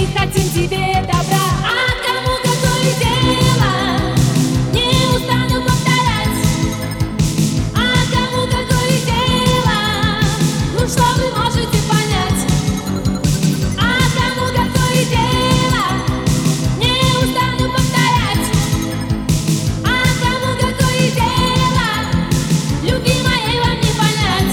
хотим тебе добра. А кому какое дело, не устану повторять. А кому какое дело, ну что вы можете понять? А кому какое дело, не устану повторять. А кому какое дело, любимой вам не понять.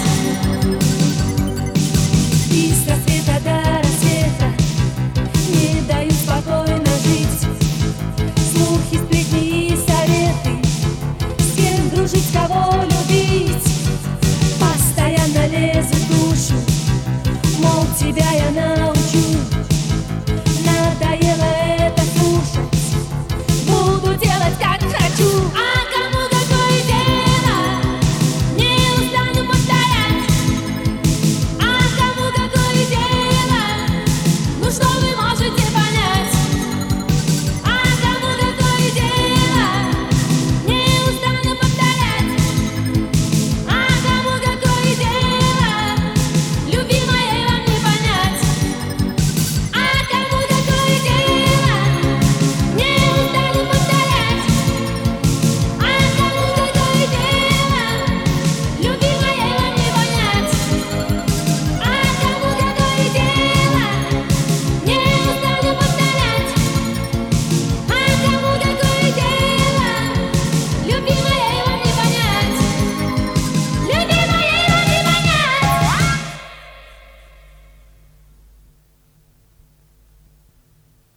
И с рассвета до рассвета не дают спокойно жить. Слухи, сплетни и советы, с кем дружить, кого любить, постоянно лезут в душу, мол, тебя я научу. Надоело